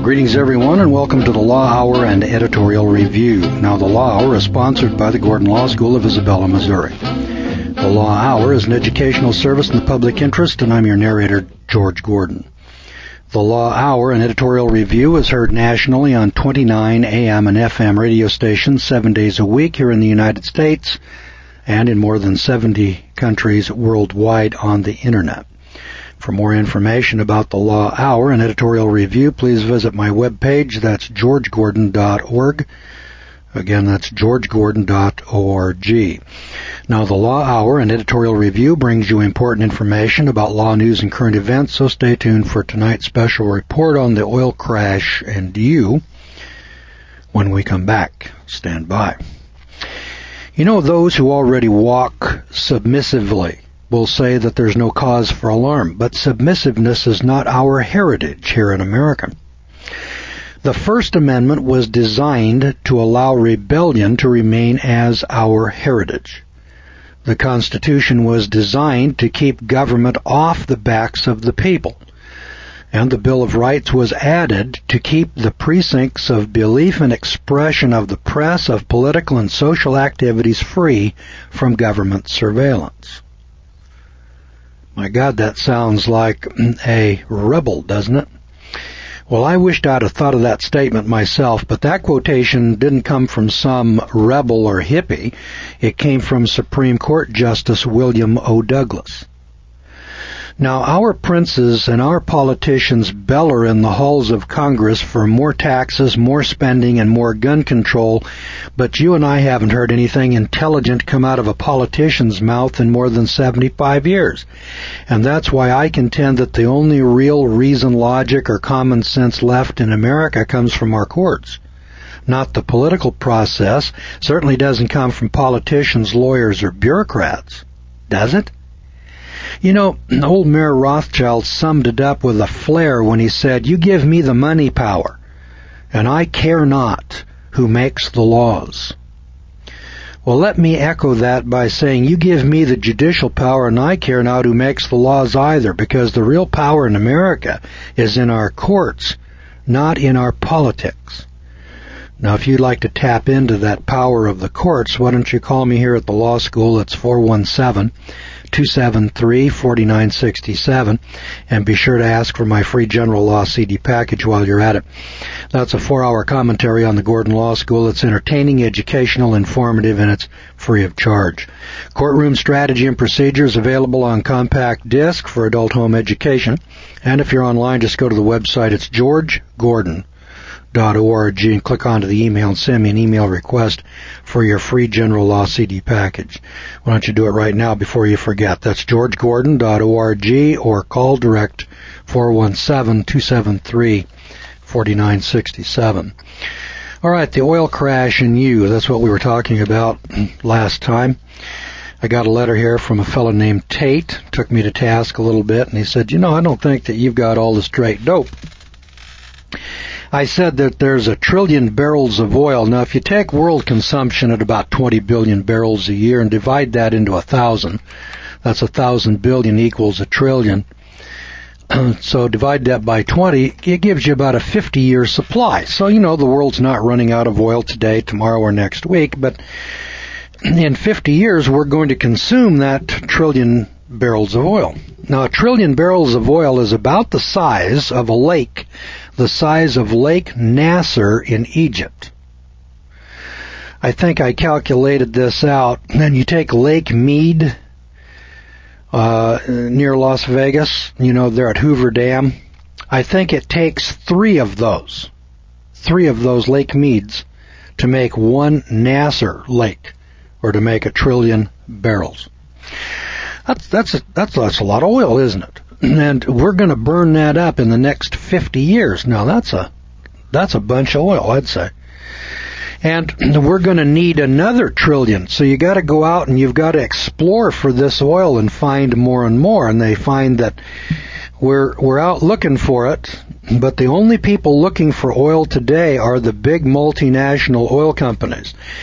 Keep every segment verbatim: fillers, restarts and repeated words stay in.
Greetings everyone and welcome to the Law Hour and Editorial Review. Now the Law Hour is sponsored by the Gordon Law School of Isabella, Missouri. The Law Hour is an educational service in the public interest, and I'm your narrator, George Gordon. The Law Hour and Editorial Review is heard nationally on twenty-nine A M and F M radio stations seven days a week here in the United States and in more than seventy countries worldwide on the Internet. For more information about the Law Hour and Editorial Review, please visit my webpage. That's george gordon dot org. Again, that's george gordon dot org. Now, the Law Hour and Editorial Review brings you important information about law news and current events, so stay tuned for tonight's special report on the oil crash and you when we come back. Stand by. You know, those who already walk submissively will say that there's no cause for alarm, but submissiveness is not our heritage here in America. The First Amendment was designed to allow rebellion to remain as our heritage. The Constitution was designed to keep government off the backs of the people, and the Bill of Rights was added to keep the precincts of belief and expression of the press, of political and social activities free from government surveillance. My God, that sounds like a rebel, doesn't it? Well, I wished I'd have thought of that statement myself, but that quotation didn't come from some rebel or hippie. It came from Supreme Court Justice William O. Douglas. Now, our princes and our politicians bellow in the halls of Congress for more taxes, more spending, and more gun control, but you and I haven't heard anything intelligent come out of a politician's mouth in more than seventy-five years. And that's why I contend that the only real reason, logic, or common sense left in America comes from our courts. Not the political process. Certainly doesn't come from politicians, lawyers, or bureaucrats. Does it? You know, old Mayor Rothschild summed it up with a flair when he said, "You give me the money power, and I care not who makes the laws." Well, let me echo that by saying, you give me the judicial power, and I care not who makes the laws either, because the real power in America is in our courts, not in our politics. Now, if you'd like to tap into that power of the courts, why don't you call me here at the law school? It's four one seven, two seven three, four nine six seven, and be sure to ask for my free general law C D package while you're at it. That's a four-hour commentary on the Gordon Law School. It's entertaining, educational, informative, and it's free of charge. Courtroom Strategy and Procedures available on compact disc for adult home education. And if you're online, just go to the website. It's george gordon dot org and click onto the email and send me an email request for your free general law C D package. Why don't you do it right now before you forget? That's george gordon dot org or call direct four one seven, two seven three, four nine six seven. All right, the oil crash and you, that's what we were talking about last time. I got a letter here from a fellow named Tate, took me to task a little bit, and he said, you know, I don't think that you've got all the straight dope. I said that there's a trillion barrels of oil. Now, if you take world consumption at about twenty billion barrels a year and divide that into a thousand, that's a thousand billion equals a trillion. So divide that by twenty, it gives you about a fifty-year supply. So, you know, the world's not running out of oil today, tomorrow, or next week, but in fifty years, we're going to consume that trillion barrels of oil. Now, a trillion barrels of oil is about the size of a lake, the size of Lake Nasser in Egypt. I think I calculated this out. And you take Lake Mead uh, near Las Vegas, you know, there at Hoover Dam. I think it takes three of those, three of those Lake Meads to make one Nasser lake, or to make a trillion barrels. That's that's a, that's that's a lot of oil, isn't it? And we're going to burn that up in the next fifty years. Now that's a that's a bunch of oil, I'd say. And we're going to need another trillion. So you got to go out and you've got to explore for this oil and find more and more. And they find that we're we're out looking for it, but the only people looking for oil today are the big multinational oil companies.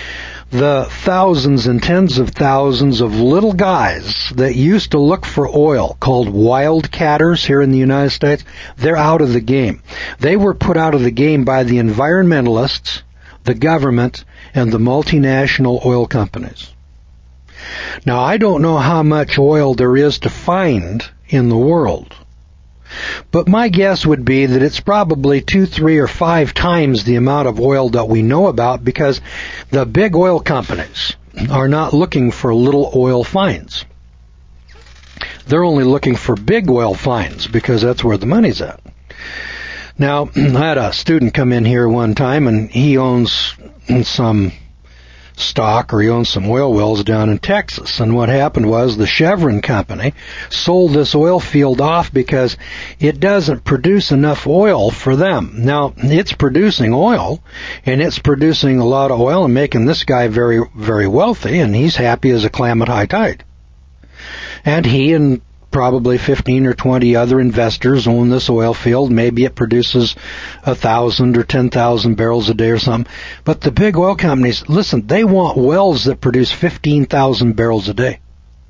the thousands and tens of thousands of little guys that used to look for oil, called wildcatters here in the United States, they're out of the game. They were put out of the game by the environmentalists, the government, and the multinational oil companies. Now, I don't know how much oil there is to find in the world, but my guess would be that it's probably two, three, or five times the amount of oil that we know about, because the big oil companies are not looking for little oil finds. They're only looking for big oil finds because that's where the money's at. Now, I had a student come in here one time, and he owns some stock, or he owns some oil wells down in Texas. And what happened was the Chevron company sold this oil field off because it doesn't produce enough oil for them. Now, it's producing oil, and it's producing a lot of oil and making this guy very, very wealthy, and he's happy as a clam at high tide. And he and probably fifteen or twenty other investors own this oil field. Maybe it produces a thousand or ten thousand barrels a day or something. But the big oil companies, listen, they want wells that produce fifteen thousand barrels a day.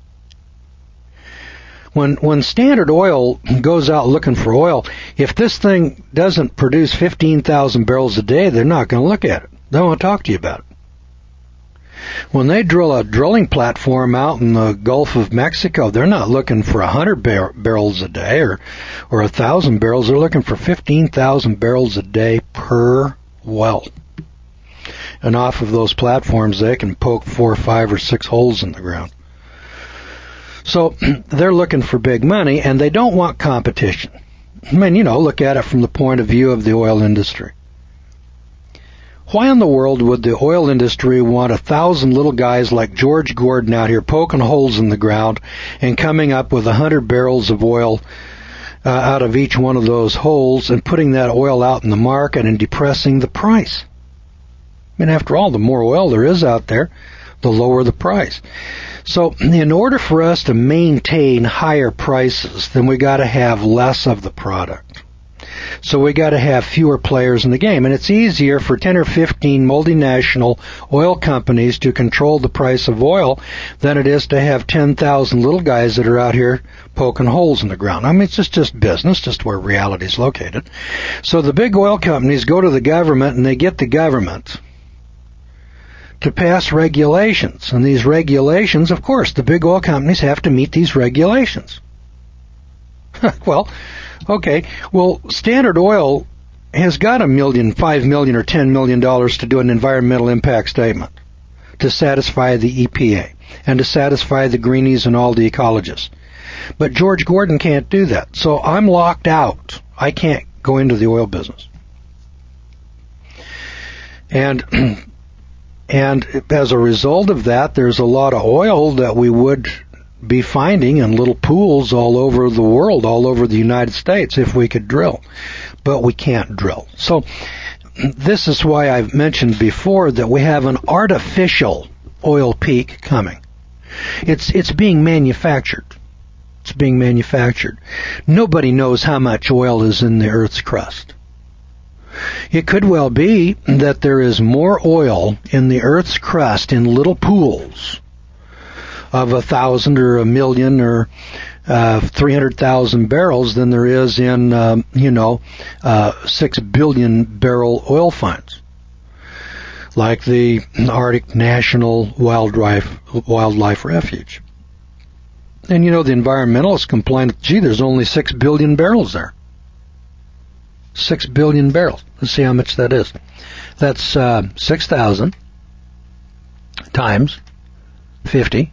When when Standard Oil goes out looking for oil, if this thing doesn't produce fifteen thousand barrels a day, they're not going to look at it. They don't want to talk to you about it. When they drill a drilling platform out in the Gulf of Mexico, they're not looking for one hundred bar- barrels a day or or one thousand barrels. They're looking for fifteen thousand barrels a day per well. And off of those platforms, they can poke four, five, or six holes in the ground. So they're looking for big money, and they don't want competition. I mean, you know, look at it from the point of view of the oil industry. Why in the world would the oil industry want a thousand little guys like George Gordon out here poking holes in the ground and coming up with a hundred barrels of oil uh, out of each one of those holes and putting that oil out in the market and depressing the price? I mean, after all, the more oil there is out there, the lower the price. So in order for us to maintain higher prices, then we got to have less of the product. So we got to have fewer players in the game. And it's easier for ten or fifteen multinational oil companies to control the price of oil than it is to have ten thousand little guys that are out here poking holes in the ground. I mean, it's just, just business, just where reality is located. So the big oil companies go to the government, and they get the government to pass regulations. And these regulations, of course, the big oil companies have to meet these regulations. Well, okay, well, Standard Oil has got a million, five million, or ten million dollars to do an environmental impact statement to satisfy the E P A and to satisfy the greenies and all the ecologists. But George Gordon can't do that, so I'm locked out. I can't go into the oil business. And and as a result of that, there's a lot of oil that we would be finding in little pools all over the world, all over the United States, if we could drill. But we can't drill. So this is why I've mentioned before that we have an artificial oil peak coming. It's it's being manufactured. It's being manufactured. Nobody knows how much oil is in the Earth's crust. It could well be that there is more oil in the Earth's crust in little pools of a thousand or a million or uh, three hundred thousand barrels than there is in, um, you know, uh, six billion barrel oil finds, like the Arctic National Wildlife Wildlife Refuge. And you know, the environmentalists complain, gee, there's only six billion barrels there. Six billion barrels. Let's see how much that is. That's uh, six thousand times fifty.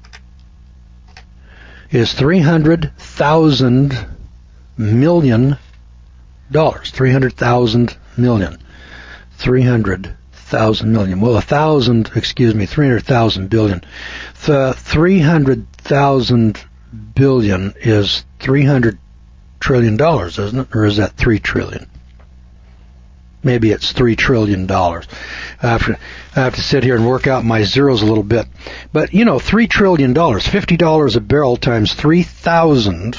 Is three hundred thousand million dollars. three hundred thousand million. three hundred thousand million. Well, a thousand, excuse me, three hundred thousand billion. The three hundred thousand billion is three hundred trillion dollars, isn't it? Or is that three trillion? Maybe it's three trillion dollars. I have to, I have to sit here and work out my zeros a little bit. But, you know, three trillion dollars, fifty dollars a barrel times three thousand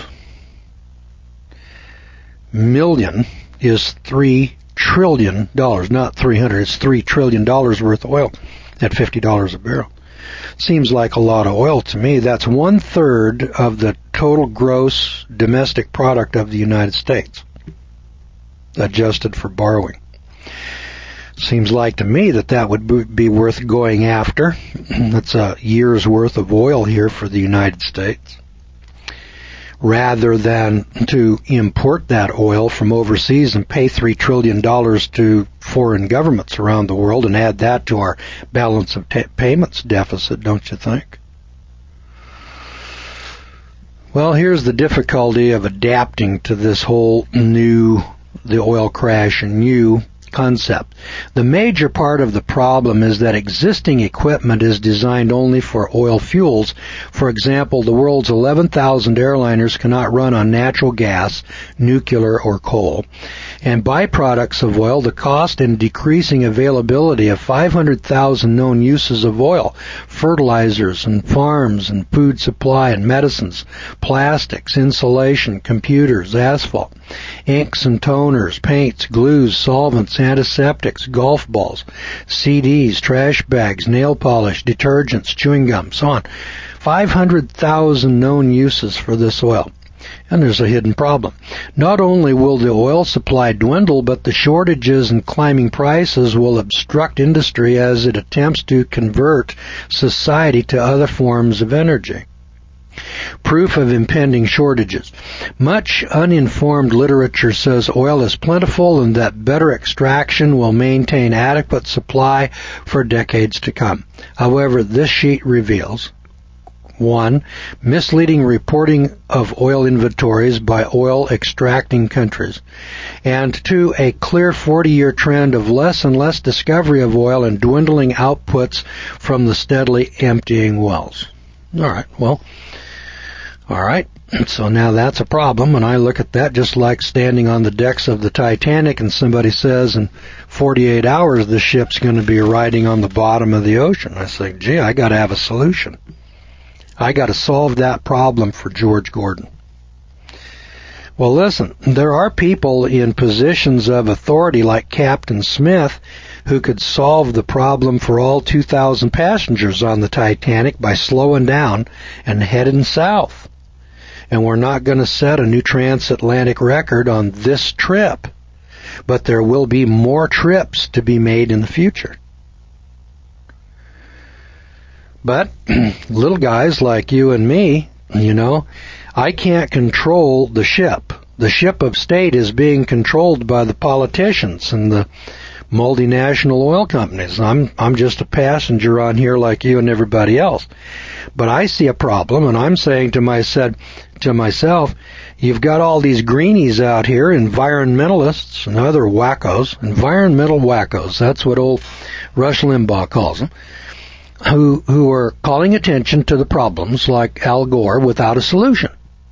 million is three trillion dollars, not three hundred. It's three trillion dollars worth of oil. at fifty dollars a barrel. Seems like a lot of oil to me. That's one third of the total gross domestic product of the United States, adjusted for borrowing. Seems like to me that that would be worth going after. That's a year's worth of oil here for the United States, rather than to import that oil from overseas and pay three trillion dollars to foreign governments around the world and add that to our balance of t- payments deficit, don't you think? Well, here's the difficulty of adapting to this whole new, the oil crash and new concept. The major part of the problem is that existing equipment is designed only for oil fuels. For example, the world's eleven thousand airliners cannot run on natural gas, nuclear, or coal. And byproducts of oil, the cost and decreasing availability of five hundred thousand known uses of oil, fertilizers and farms and food supply and medicines, plastics, insulation, computers, asphalt, inks and toners, paints, glues, solvents, antiseptics, golf balls, C Ds, trash bags, nail polish, detergents, chewing gum, so on. five hundred thousand known uses for this oil. And there's a hidden problem. Not only will the oil supply dwindle, but the shortages and climbing prices will obstruct industry as it attempts to convert society to other forms of energy. Proof of impending shortages. Much uninformed literature says oil is plentiful and that better extraction will maintain adequate supply for decades to come. However, this sheet reveals: one, misleading reporting of oil inventories by oil extracting countries, and two, a clear forty-year trend of less and less discovery of oil and dwindling outputs from the steadily emptying wells. All right, well, all right, so now that's a problem, and I look at that just like standing on the decks of the Titanic and somebody says in forty-eight hours the ship's going to be riding on the bottom of the ocean. I say, gee, I got to have a solution. I got to solve that problem for George Gordon. Well, listen, there are people in positions of authority like Captain Smith who could solve the problem for all two thousand passengers on the Titanic by slowing down and heading south. And we're not going to set a new transatlantic record on this trip, but there will be more trips to be made in the future. But little guys like you and me, you know, I can't control the ship. The ship of state is being controlled by the politicians and the multinational oil companies. I'm I'm just a passenger on here like you and everybody else. But I see a problem, and I'm saying to myself, to myself, you've got all these greenies out here, environmentalists and other wackos, environmental wackos. That's what old Rush Limbaugh calls them. Who who are calling attention to the problems like Al Gore without a solution.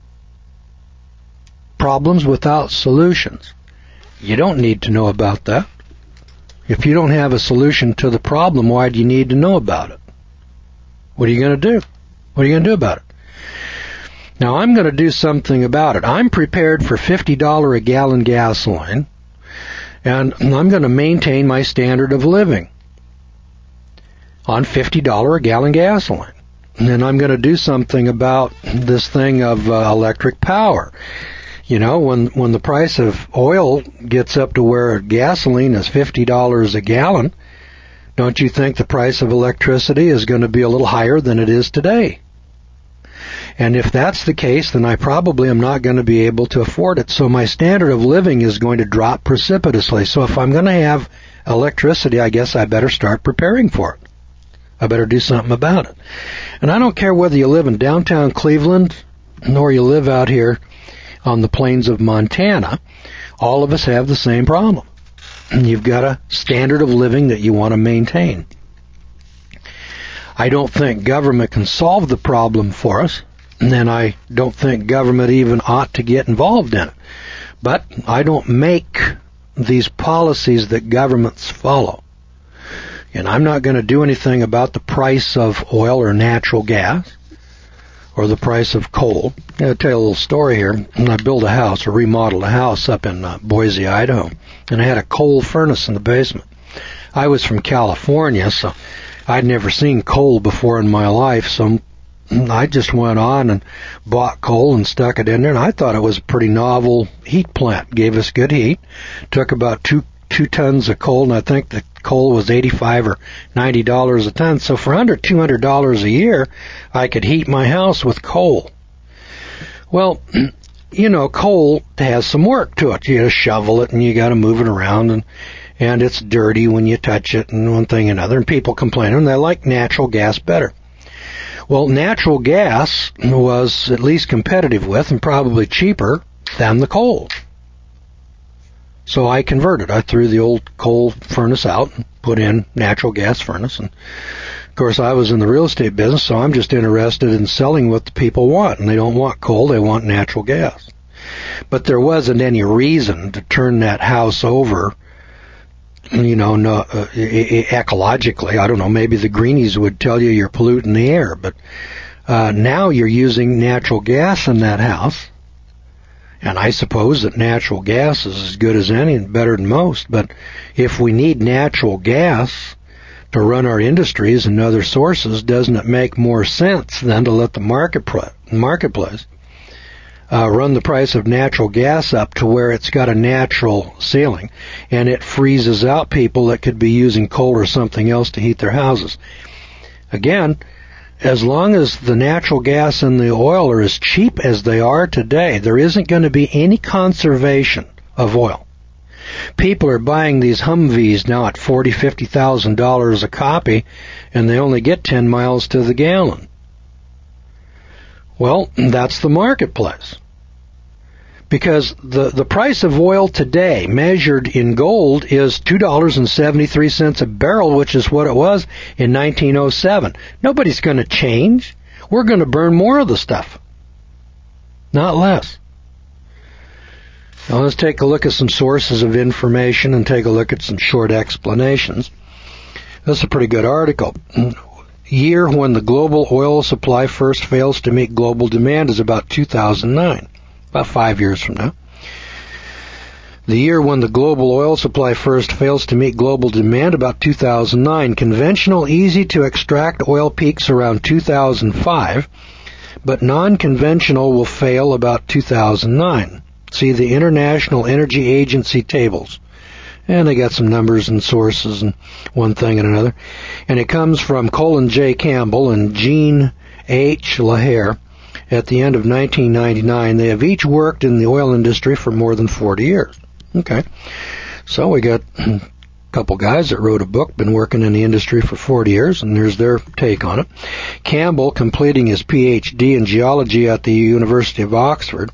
Problems without solutions. You don't need to know about that. If you don't have a solution to the problem, why do you need to know about it? What are you going to do? What are you going to do about it? Now, I'm going to do something about it. I'm prepared for fifty dollars a gallon gasoline, and I'm going to maintain my standard of living on fifty dollars a gallon gasoline. And then I'm going to do something about this thing of uh, electric power. You know, when when the price of oil gets up to where gasoline is fifty dollars a gallon, don't you think the price of electricity is going to be a little higher than it is today? And if that's the case, then I probably am not going to be able to afford it. So my standard of living is going to drop precipitously. So if I'm going to have electricity, I guess I better start preparing for it. I better do something about it. And I don't care whether you live in downtown Cleveland nor you live out here on the plains of Montana. All of us have the same problem. You've got a standard of living that you want to maintain. I don't think government can solve the problem for us, and I don't think government even ought to get involved in it. But I don't make these policies that governments follow. And I'm not going to do anything about the price of oil or natural gas or the price of coal. I'll tell you a little story here. I built a house or remodeled a house up in uh, Boise, Idaho, and I had a coal furnace in the basement. I was from California, so I'd never seen coal before in my life, so I just went on and bought coal and stuck it in there, and I thought it was a pretty novel heat plant. Gave us good heat. Took about two two tons of coal, and I think the coal was eighty-five or ninety dollars a ton. So for under two hundred dollars a year, I could heat my house with coal. Well, you know, coal has some work to it. You got to shovel it, and you got to move it around, and and it's dirty when you touch it, and one thing and another. And people complain, and they like natural gas better. Well, natural gas was at least competitive with and probably cheaper than the coal. So I converted. I threw the old coal furnace out and put in natural gas furnace. And of course, I was in the real estate business, so I'm just interested in selling what the people want. And they don't want coal, they want natural gas. But there wasn't any reason to turn that house over, you know, no, uh, ecologically. I don't know, maybe the greenies would tell you you're polluting the air. But uh, now you're using natural gas in that house. And I suppose that natural gas is as good as any and better than most. But if we need natural gas to run our industries and other sources, doesn't it make more sense than to let the market marketplace uh, run the price of natural gas up to where it's got a natural ceiling, and it freezes out people that could be using coal or something else to heat their houses? Again, as long as the natural gas and the oil are as cheap as they are today, there isn't going to be any conservation of oil. People are buying these Humvees now at forty thousand dollars, fifty thousand dollars a copy, and they only get ten miles to the gallon. Well, that's the marketplace. Because the, the price of oil today, measured in gold, is two dollars and seventy-three cents a barrel, which is what it was in nineteen oh seven. Nobody's going to change. We're going to burn more of the stuff, not less. Now let's take a look at some sources of information and take a look at some short explanations. This is a pretty good article. Year when the global oil supply first fails to meet global demand is about two thousand nine. About five years from now. The year when the global oil supply first fails to meet global demand, about two thousand nine. Conventional, easy-to-extract oil peaks around two thousand five, but non-conventional will fail about two thousand nine. See the International Energy Agency tables. And they got some numbers and sources and one thing and another. And it comes from Colin J. Campbell and Jean H. LaHare. At the end of nineteen ninety-nine, they have each worked in the oil industry for more than forty years. Okay. So we got a couple guys that wrote a book, been working in the industry for forty years, and there's their take on it. Campbell, completing his P H D in geology at the University of Oxford.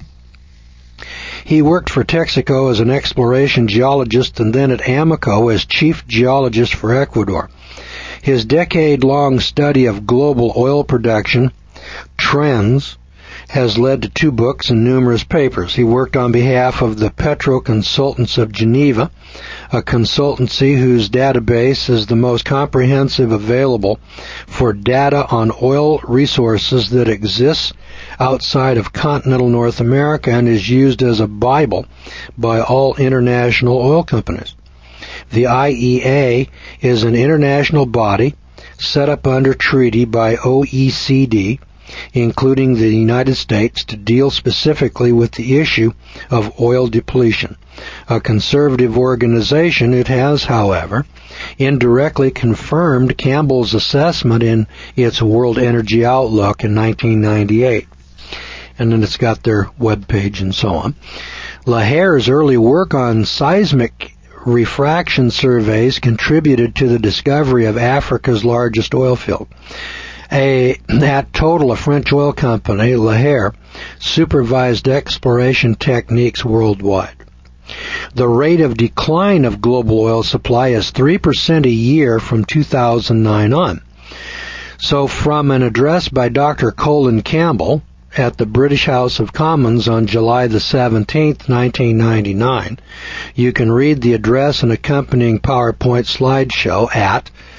He worked for Texaco as an exploration geologist and then at Amoco as chief geologist for Ecuador. His decade-long study of global oil production trends has led to two books and numerous papers. He worked on behalf of the Petro Consultants of Geneva, a consultancy whose database is the most comprehensive available for data on oil resources that exists outside of continental North America and is used as a Bible by all international oil companies. The I E A is an international body set up under treaty by O E C D, including the United States, to deal specifically with the issue of oil depletion. A conservative organization, it has, however, indirectly confirmed Campbell's assessment in its World Energy Outlook in nineteen ninety-eight. And then it's got their webpage and so on. LaHare's early work on seismic refraction surveys contributed to the discovery of Africa's largest oil field. A, at Total, a French oil company, LaHare supervised exploration techniques worldwide. The rate of decline of global oil supply is three percent a year from two thousand nine on. So from an address by Doctor Colin Campbell at the British House of Commons on July the seventeenth, nineteen ninety-nine, you can read the address and accompanying PowerPoint slideshow at,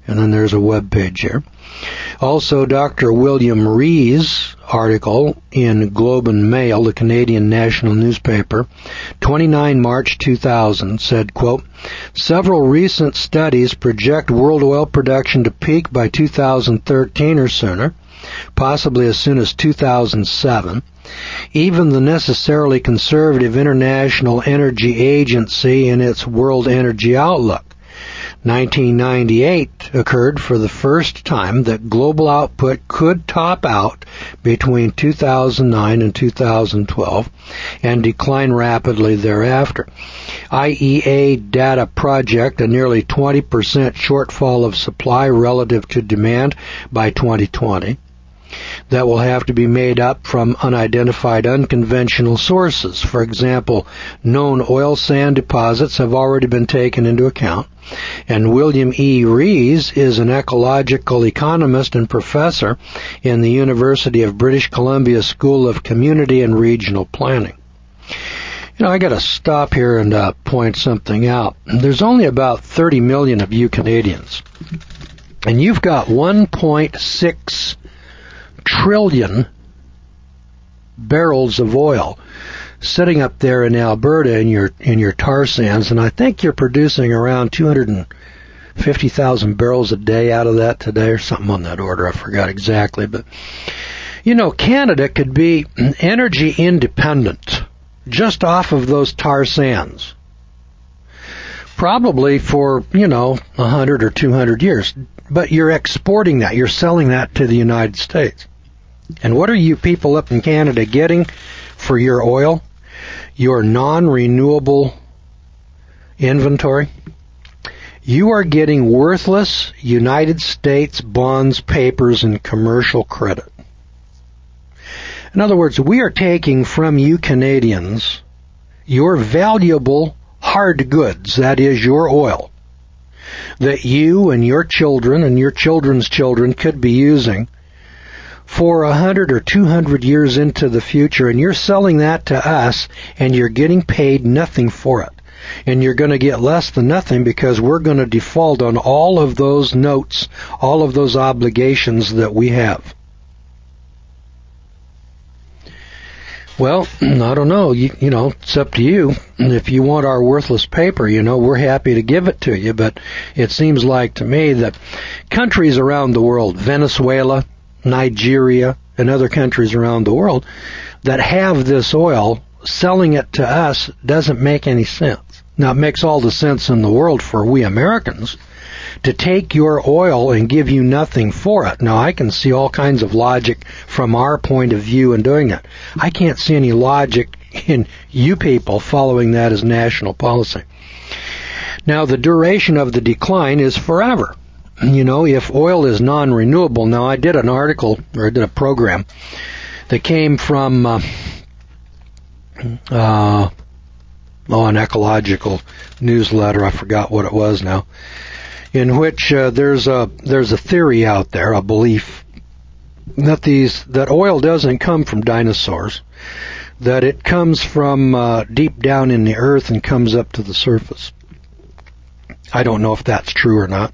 And then there's a web page here. Also, Doctor William Rees' article in Globe and Mail, the Canadian national newspaper, the twenty-ninth of March two thousand, said, quote, several recent studies project world oil production to peak by two thousand thirteen or sooner, possibly as soon as two thousand seven. Even the necessarily conservative International Energy Agency in its World Energy Outlook nineteen ninety-eight occurred for the first time that global output could top out between two thousand nine and two thousand twelve and decline rapidly thereafter. I E A data project a nearly twenty percent shortfall of supply relative to demand by twenty twenty. That will have to be made up from unidentified unconventional sources. For example, known oil sand deposits have already been taken into account, and William E. Rees is an ecological economist and professor in the University of British Columbia School of Community and Regional Planning. You know, I got to stop here and uh, point something out. There's only about thirty million of you Canadians, and you've got one point six trillion barrels of oil sitting up there in Alberta in your in your tar sands, and I think you're producing around two hundred fifty thousand barrels a day out of that today, or something on that order. I forgot exactly, but you know, Canada could be energy independent just off of those tar sands, probably for, you know, a hundred or two hundred years. But you're exporting that, you're selling that to the United States. And what are you people up in Canada getting for your oil? Your non-renewable inventory? You are getting worthless United States bonds, papers, and commercial credit. In other words, we are taking from you Canadians your valuable hard goods, that is your oil, that you and your children and your children's children could be using for a hundred or two hundred years into the future, and you're selling that to us, and you're getting paid nothing for it. And you're going to get less than nothing because we're going to default on all of those notes, all of those obligations that we have. Well, I don't know. You, you know, it's up to you. If you want our worthless paper, you know, we're happy to give it to you. But it seems like to me that countries around the world, Venezuela, Nigeria, and other countries around the world that have this oil, selling it to us doesn't make any sense. Now, it makes all the sense in the world for we Americans to take your oil and give you nothing for it. Now, I can see all kinds of logic from our point of view in doing that. I can't see any logic in you people following that as national policy. Now, the duration of the decline is forever. You know, if oil is non-renewable, now I did an article, or I did a program that came from uh, uh, oh, an ecological newsletter, I forgot what it was now, in which uh, there's a there's a theory out there, a belief that these that oil doesn't come from dinosaurs, that it comes from uh, deep down in the earth and comes up to the surface. I don't know if that's true or not.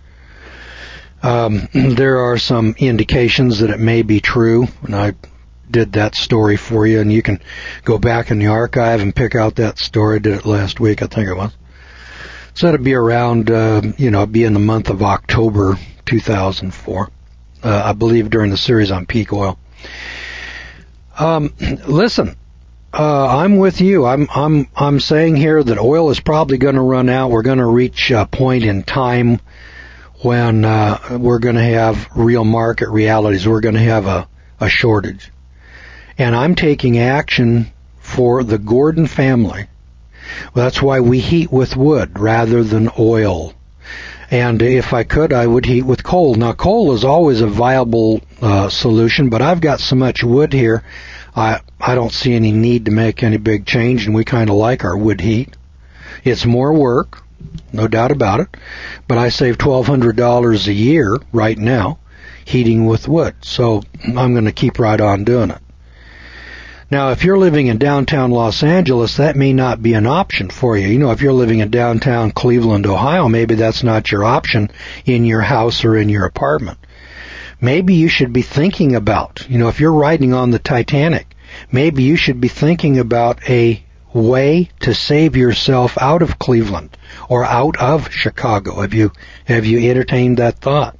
Um, there are some indications that it may be true, and I did that story for you, and you can go back in the archive and pick out that story. I did it last week, I think it was. So that'd be around, uh, you know, be in the month of October two thousand four, uh, I believe, during the series on peak oil. Um, listen, uh, I'm with you. I'm I'm I'm saying here that oil is probably going to run out. We're going to reach a point in time when uh, we're going to have real market realities. We're going to have a, a shortage. And I'm taking action for the Gordon family. Well, that's why we heat with wood rather than oil. And if I could, I would heat with coal. Now, coal is always a viable uh, solution, but I've got so much wood here, I, I don't see any need to make any big change, and we kind of like our wood heat. It's more work, no doubt about it, but I save twelve hundred dollars a year right now heating with wood, so I'm going to keep right on doing it. Now, if you're living in downtown Los Angeles, that may not be an option for you. You know, if you're living in downtown Cleveland, Ohio, maybe that's not your option in your house or in your apartment. Maybe you should be thinking about, you know, if you're riding on the Titanic, maybe you should be thinking about a way to save yourself out of Cleveland or out of Chicago. Have you, have you entertained that thought?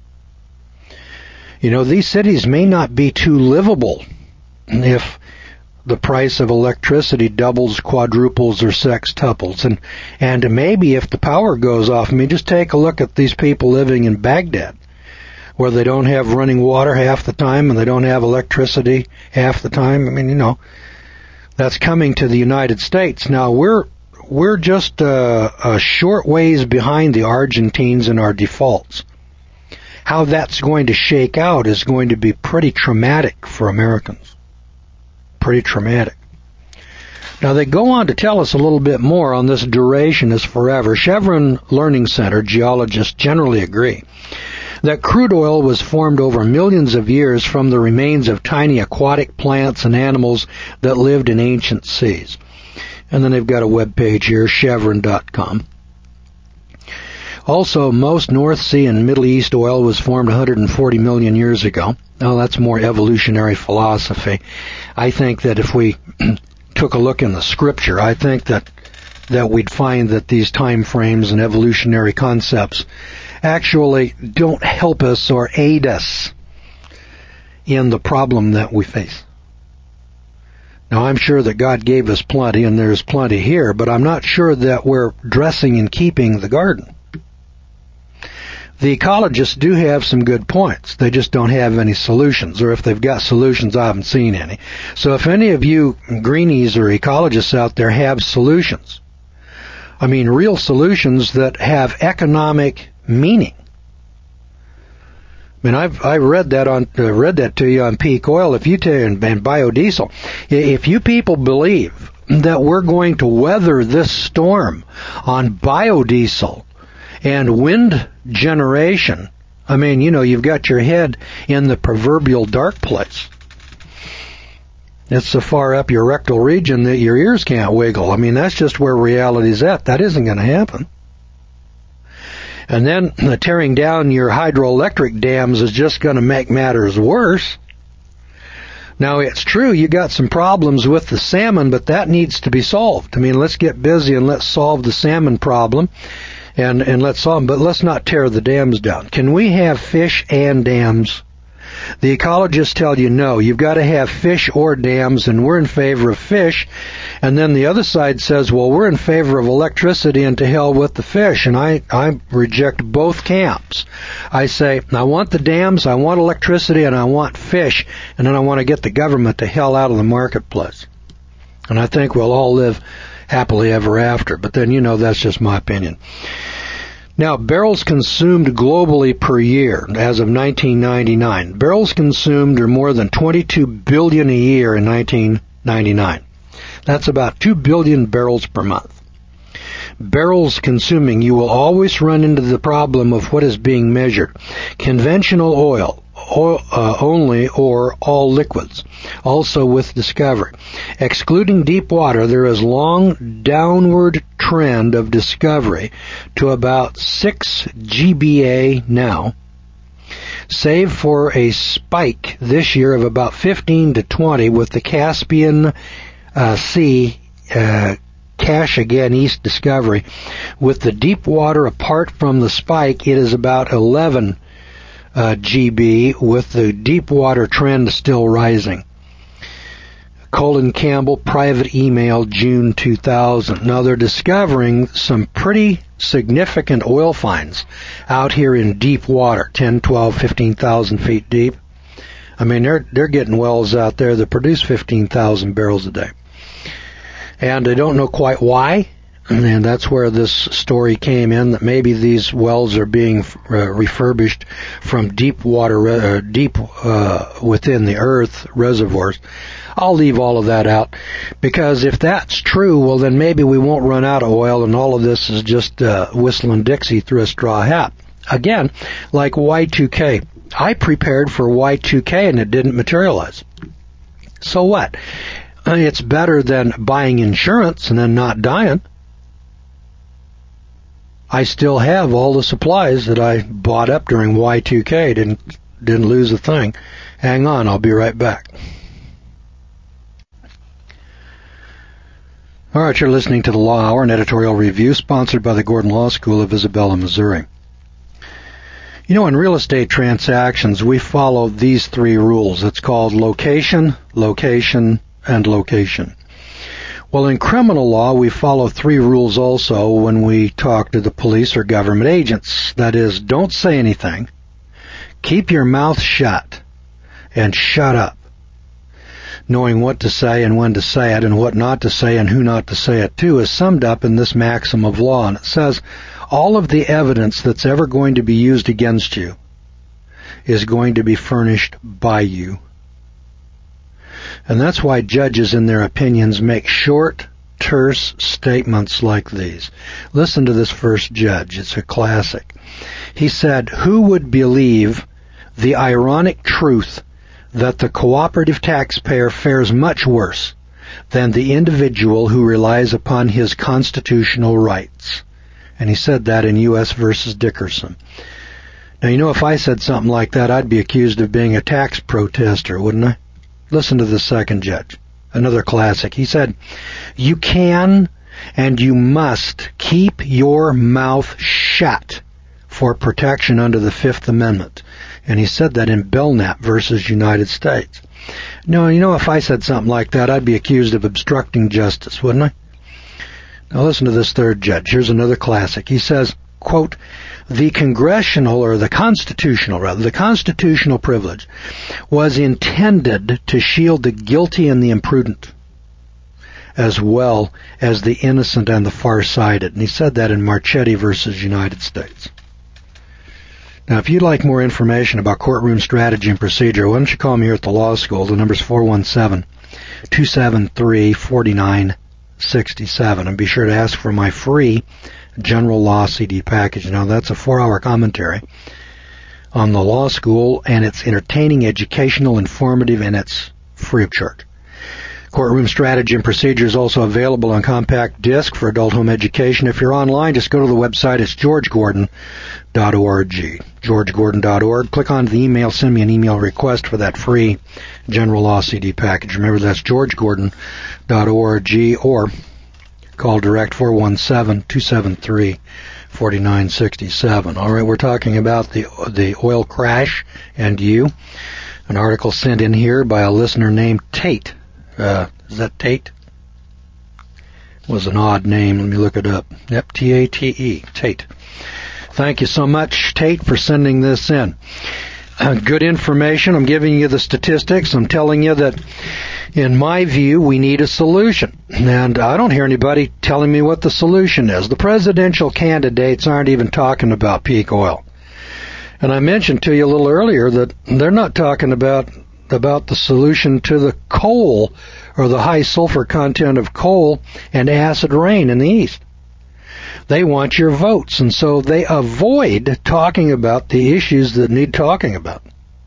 You know, these cities may not be too livable if the price of electricity doubles, quadruples, or sextuples. And, and maybe if the power goes off, I mean, just take a look at these people living in Baghdad, where they don't have running water half the time and they don't have electricity half the time. I mean, you know, that's coming to the United States. Now, we're, we're just uh, a short ways behind the Argentines in our defaults. How that's going to shake out is going to be pretty traumatic for Americans. Pretty traumatic. Now, they go on to tell us a little bit more on this duration is forever. Chevron Learning Center geologists generally agree that crude oil was formed over millions of years from the remains of tiny aquatic plants and animals that lived in ancient seas. And then they've got a web page here, chevron dot com. Also, most North Sea and Middle East oil was formed one hundred forty million years ago. Now, that's more evolutionary philosophy. I think that if we took a look in the scripture, I think that that we'd find that these time frames and evolutionary concepts actually don't help us or aid us in the problem that we face. Now, I'm sure that God gave us plenty, and there's plenty here, but I'm not sure that we're dressing and keeping the garden. The ecologists do have some good points. They just don't have any solutions, or if they've got solutions, I haven't seen any. So if any of you greenies or ecologists out there have solutions, I mean real solutions that have economic meaning. I mean, I've I read that on uh, read that to you on peak oil. If you take and, and biodiesel, if you people believe that we're going to weather this storm on biodiesel and wind generation, I mean, you know, you've got your head in the proverbial dark place. It's so far up your rectal region that your ears can't wiggle. I mean, that's just where reality's at. That isn't going to happen. And then uh, tearing down your hydroelectric dams is just going to make matters worse. Now, it's true, you got some problems with the salmon, but that needs to be solved. I mean, let's get busy and let's solve the salmon problem. And, and let's solve them, but let's not tear the dams down. Can we have fish and dams? The ecologists tell you no. You've got to have fish or dams, and we're in favor of fish. And then the other side says, well, we're in favor of electricity and to hell with the fish. And I, I reject both camps. I say, I want the dams, I want electricity, and I want fish. And then I want to get the government to hell out of the marketplace. And I think we'll all live happily ever after. But then, you know, that's just my opinion. Now, barrels consumed globally per year as of nineteen ninety-nine. Barrels consumed are more than twenty-two billion a year in nineteen ninety-nine. That's about two billion barrels per month. Barrels consuming, you will always run into the problem of what is being measured. Conventional oil, oil uh, only, or all liquids. Also with Discovery. Excluding deep water, there is long downward trend of Discovery to about six G B A now, save for a spike this year of about fifteen to twenty with the Caspian uh, Sea uh, Kashagan East Discovery. With the deep water apart from the spike, it is about eleven uh, G B, with the deep water trend still rising. Colin Campbell, private email, June two thousand. Now, they're discovering some pretty significant oil finds out here in deep water, ten, twelve, fifteen thousand feet deep. I mean, they're they're getting wells out there that produce fifteen thousand barrels a day. And they don't know quite why, and that's where this story came in, that maybe these wells are being uh, refurbished from deep water, uh, deep uh, within the earth reservoirs. I'll leave all of that out, because if that's true, well, then maybe we won't run out of oil, and all of this is just uh, whistling Dixie through a straw hat. Again, like Y two K. I prepared for Y two K, and it didn't materialize. So what? It's better than buying insurance and then not dying. I still have all the supplies that I bought up during Y two K. Didn't didn't lose a thing. Hang on, I'll be right back. All right, you're listening to the Law Hour, an editorial review sponsored by the Gordon Law School of Isabella, Missouri. You know, in real estate transactions, we follow these three rules. It's called location, location, and location. Well, in criminal law, we follow three rules also when we talk to the police or government agents. That is, don't say anything, keep your mouth shut, and shut up. Knowing what to say and when to say it and what not to say and who not to say it to is summed up in this maxim of law. And it says, all of the evidence that's ever going to be used against you is going to be furnished by you. And that's why judges in their opinions make short, terse statements like these. Listen to this first judge. It's a classic. He said, who would believe the ironic truth that the cooperative taxpayer fares much worse than the individual who relies upon his constitutional rights? And he said that in U S versus Dickerson. Now, you know, if I said something like that, I'd be accused of being a tax protester, wouldn't I? Listen to the second judge. Another classic. He said, you can and you must keep your mouth shut for protection under the Fifth Amendment. And he said that in Belknap versus United States. Now, you know, if I said something like that, I'd be accused of obstructing justice, wouldn't I? Now listen to this third judge. Here's another classic. He says, quote, the congressional, or the constitutional rather, the constitutional privilege was intended to shield the guilty and the imprudent as well as the innocent and the far-sighted. And he said that in Marchetti versus United States. Now, if you'd like more information about courtroom strategy and procedure, why don't you call me here at the law school? The number's four one seven, two seven three, four nine six seven. And be sure to ask for my free General Law C D package. Now, that's a four-hour commentary on the law school, and it's entertaining, educational, informative, and it's free of charge. Courtroom strategy and procedure is also available on compact disc for adult home education. If you're online, just go to the website. It's george gordon dot org. george gordon dot org. Click on the email. Send me an email request for that free General Law C D package. Remember, that's george gordon dot org, or call direct four one seven, two seven three, four nine six seven. All right, we're talking about the the oil crash and you. An article sent in here by a listener named Tate. Uh, is that Tate? Was an odd name. Let me look it up. Yep, T A T E, Tate. Thank you so much, Tate, for sending this in. Uh, good information. I'm giving you the statistics. I'm telling you that, in my view, we need a solution. And I don't hear anybody telling me what the solution is. The presidential candidates aren't even talking about peak oil. And I mentioned to you a little earlier that they're not talking about about the solution to the coal, or the high sulfur content of coal and acid rain in the East. They want your votes, and so they avoid talking about the issues that need talking about.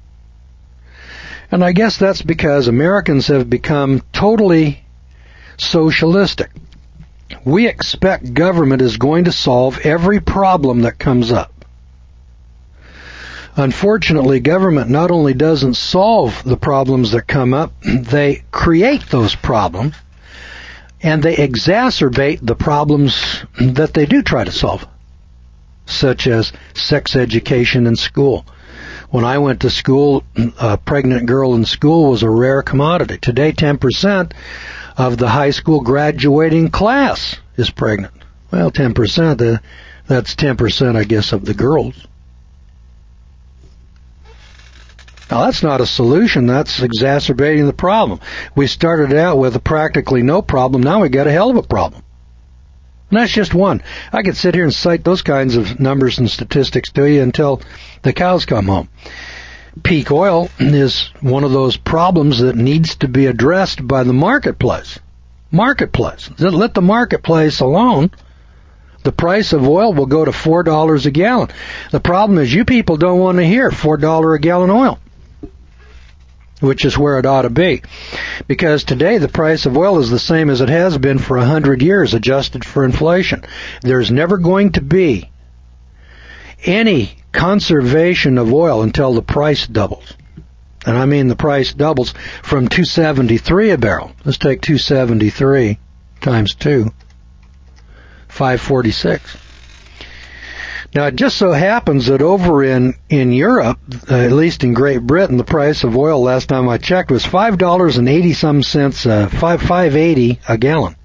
And I guess that's because Americans have become totally socialistic. We expect government is going to solve every problem that comes up. Unfortunately, government not only doesn't solve the problems that come up, they create those problems, and they exacerbate the problems that they do try to solve, such as sex education in school. When I went to school, a pregnant girl in school was a rare commodity. Today, ten percent of the high school graduating class is pregnant. Well, ten percent, that's ten percent, I guess, of the girls. Now, that's not a solution. That's exacerbating the problem. We started out with a practically no problem. Now we got a hell of a problem. And that's just one. I could sit here and cite those kinds of numbers and statistics to you until the cows come home. Peak oil is one of those problems that needs to be addressed by the marketplace. Marketplace. Let the marketplace alone. The price of oil will go to four dollars a gallon. The problem is you people don't want to hear four dollars a gallon oil. which is where it ought to be. Because today the price of oil is the same as it has been for a hundred years, adjusted for inflation. There's never going to be any conservation of oil until the price doubles. And I mean the price doubles from two seventy-three a barrel. Let's take two seventy-three times two, five forty-six. Now, it just so happens that over in, in Europe, uh, at least in Great Britain, the price of oil last time I checked was five dollars and eighty some cents, uh, five, five eighty a gallon.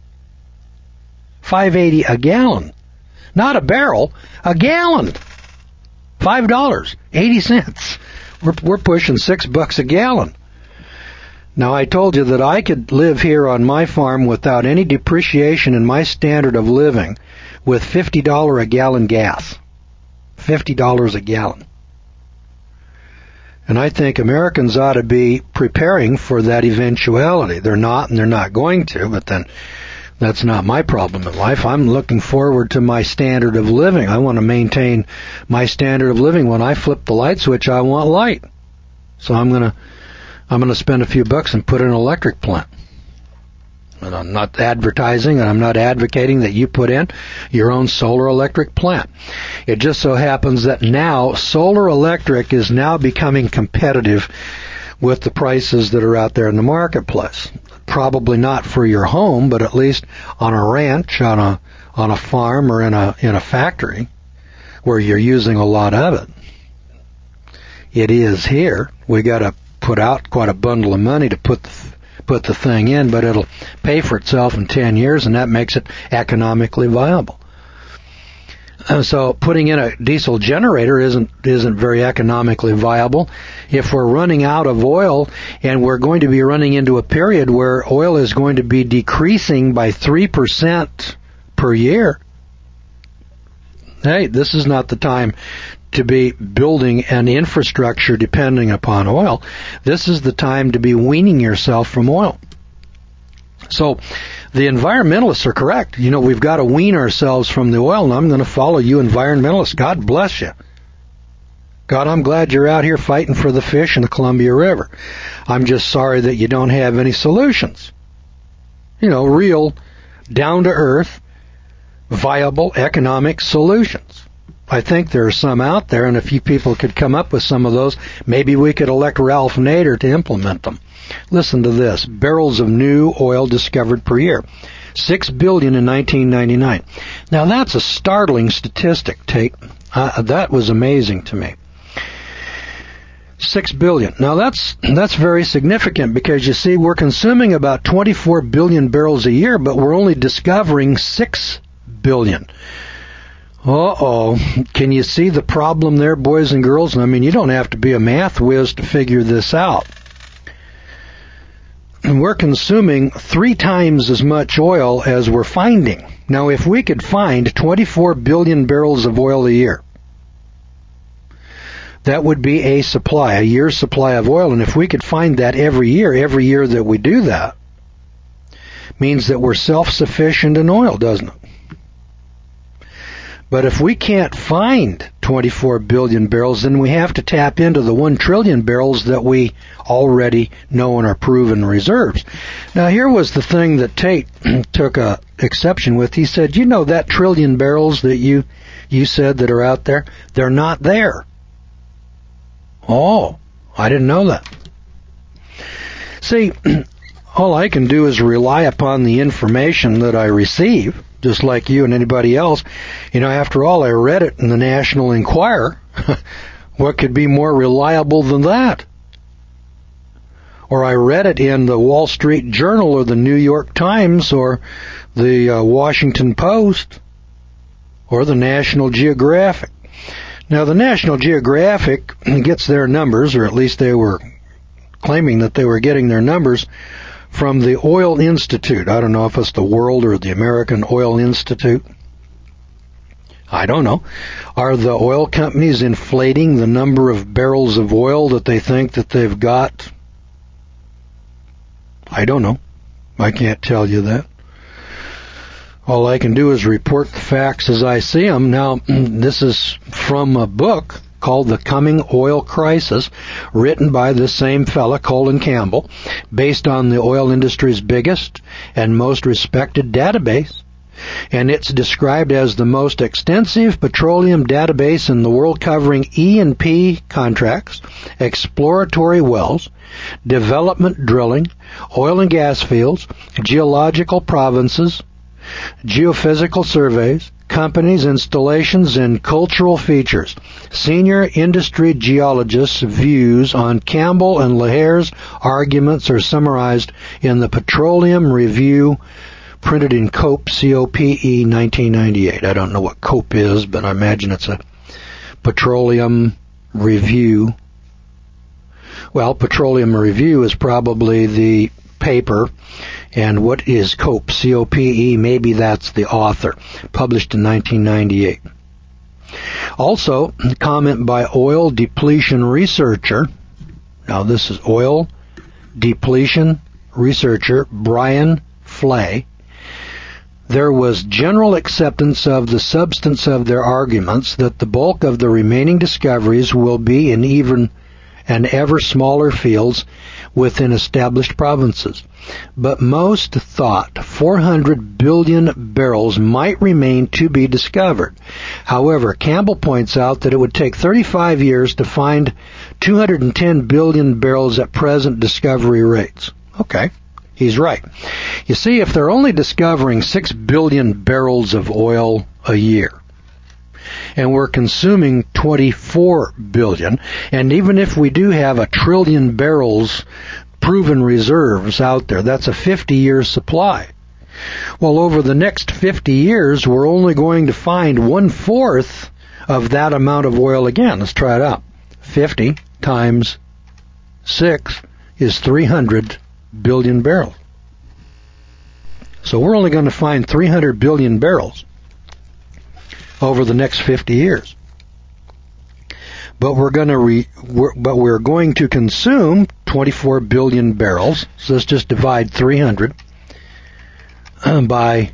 five eighty a gallon. Not a barrel, a gallon. five dollars, eighty cents. We're, we're pushing six bucks a gallon. Now, I told you that I could live here on my farm without any depreciation in my standard of living with fifty dollars a gallon gas. fifty dollars a gallon. And I think Americans ought to be preparing for that eventuality. They're not, and they're not going to, but then that's not my problem in life. I'm looking forward to my standard of living. I want to maintain my standard of living. When I flip the light switch, I want light. So I'm going to I'm going to spend a few bucks and put in an electric plant. And I'm not advertising, and I'm not advocating that you put in your own solar electric plant. It just so happens that now solar electric is now becoming competitive with the prices that are out there in the marketplace. Probably not for your home, but at least on a ranch, on a on a farm, or in a in a factory where you're using a lot of it. It is here. We got to put out quite a bundle of money to put the put the thing in, but it'll pay for itself in ten years, and that makes it economically viable. And so putting in a diesel generator isn't isn't very economically viable. If we're running out of oil, and we're going to be running into a period where oil is going to be decreasing by three percent per year, hey, this is not the time to be building an infrastructure depending upon oil. This is the time to be weaning yourself from oil. So the environmentalists are correct. You know, we've got to wean ourselves from the oil, and I'm going to follow you environmentalists. God bless you. God, I'm glad you're out here fighting for the fish in the Columbia River. I'm just sorry that you don't have any solutions. You know, real, down-to-earth, viable economic solutions. I think there are some out there, and if you people could come up with some of those, maybe we could elect Ralph Nader to implement them. Listen to this. Barrels of new oil discovered per year. Six billion in nineteen ninety-nine. Now that's a startling statistic, Tate. Uh, that was amazing to me. Six billion. Now that's, that's very significant, because you see, we're consuming about twenty-four billion barrels a year, but we're only discovering six billion. Uh-oh. Can you see the problem there, boys and girls? I mean, you don't have to be a math whiz to figure this out. And we're consuming three times as much oil as we're finding. Now, if we could find twenty-four billion barrels of oil a year, that would be a supply, a year's supply of oil. And if we could find that every year, every year that we do that, means that we're self-sufficient in oil, doesn't it? But if we can't find twenty-four billion barrels, then we have to tap into the one trillion barrels that we already know and are proven reserves. Now, here was the thing that Tate took a exception with. He said, you know, that trillion barrels that you, you said that are out there, they're not there. Oh, I didn't know that. See, all I can do is rely upon the information that I receive, just like you and anybody else. You know, after all, I read it in the National Enquirer. What could be more reliable than that? Or I read it in the Wall Street Journal or the New York Times or the uh, Washington Post or the National Geographic. Now, the National Geographic gets their numbers, or at least they were claiming that they were getting their numbers from the Oil Institute. I don't know if it's the World or the American Oil Institute. I don't know. Are the oil companies inflating the number of barrels of oil that they think that they've got? I don't know. I can't tell you that. All I can do is report the facts as I see them. Now, this is from a book called The Coming Oil Crisis, written by the same fella, Colin Campbell, based on the oil industry's biggest and most respected database. And it's described as the most extensive petroleum database in the world, covering E and P contracts, exploratory wells, development drilling, oil and gas fields, geological provinces, geophysical surveys, companies, installations, and cultural features. Senior industry geologists' views on Campbell and Lahare's arguments are summarized in the Petroleum Review, printed in COPE, C O P E, nineteen ninety-eight. I don't know what COPE is, but I imagine it's a Petroleum Review. Well, Petroleum Review is probably the paper, and what is COPE, C O P E? Maybe that's the author, published in nineteen ninety-eight. Also, comment by oil depletion researcher. Now, this is oil depletion researcher Brian Flay. There was general acceptance of the substance of their arguments that the bulk of the remaining discoveries will be in even and ever smaller fields within established provinces. But most thought four hundred billion barrels might remain to be discovered. However, Campbell points out that it would take thirty-five years to find two hundred ten billion barrels at present discovery rates. Okay. He's right. You see, if they're only discovering six billion barrels of oil a year, and we're consuming twenty-four billion, and even if we do have a trillion barrels proven reserves out there, that's a fifty-year supply. Well, over the next fifty years, we're only going to find one-fourth of that amount of oil again. Let's try it out. fifty times six is three hundred billion barrels. So we're only going to find three hundred billion barrels over the next fifty years. But we're going to re, we're, but we're going to consume twenty-four billion barrels. So let's just divide three hundred by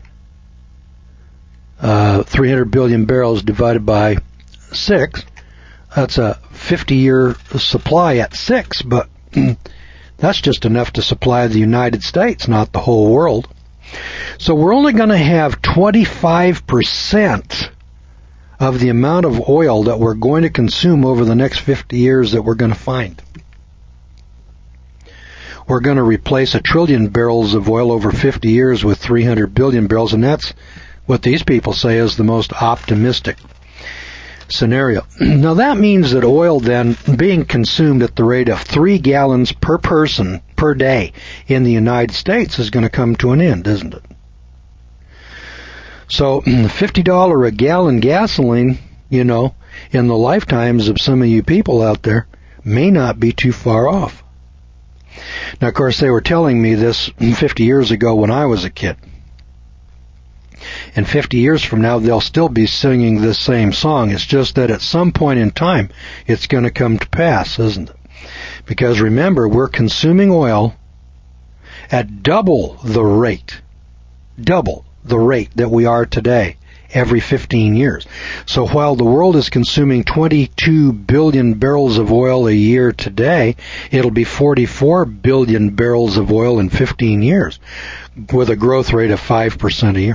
uh, three hundred billion barrels divided by six. That's a fifty-year supply at six, but that's just enough to supply the United States, not the whole world. So we're only going to have twenty-five percent of the amount of oil that we're going to consume over the next fifty years that we're going to find. We're going to replace a trillion barrels of oil over fifty years with three hundred billion barrels, and that's what these people say is the most optimistic scenario. Now that means that oil then being consumed at the rate of three gallons per person per day in the United States is going to come to an end, isn't it? So fifty dollars a gallon gasoline, you know, in the lifetimes of some of you people out there may not be too far off. Now, of course, they were telling me this fifty years ago when I was a kid. And fifty years from now, they'll still be singing this same song. It's just that at some point in time, it's going to come to pass, isn't it? Because remember, we're consuming oil at double the rate, double the rate that we are today every fifteen years. So while the world is consuming twenty-two billion barrels of oil a year today, it'll be forty-four billion barrels of oil in fifteen years with a growth rate of five percent a year.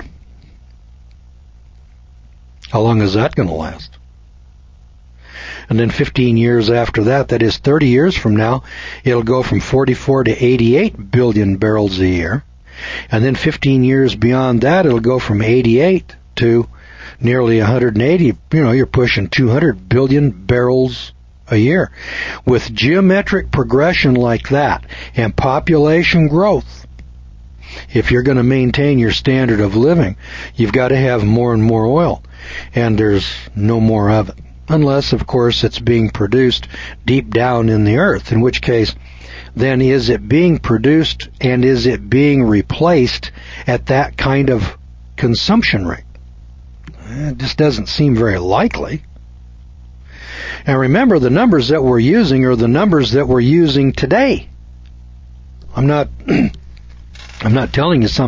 How long is that going to last? And then fifteen years after that, that is thirty years from now, it'll go from forty-four to eighty-eight billion barrels a year. And then fifteen years beyond that, it'll go from eighty-eight to nearly one hundred eighty. You know, you're pushing two hundred billion barrels a year. With geometric progression like that and population growth, if you're going to maintain your standard of living, you've got to have more and more oil. And there's no more of it. Unless, of course, it's being produced deep down in the earth, in which case, then is it being produced and is it being replaced at that kind of consumption rate? It just doesn't seem very likely. And remember, the numbers that we're using are the numbers that we're using today. I'm not... I'm not telling you something here that that's uh, ethereal or or hypothetical.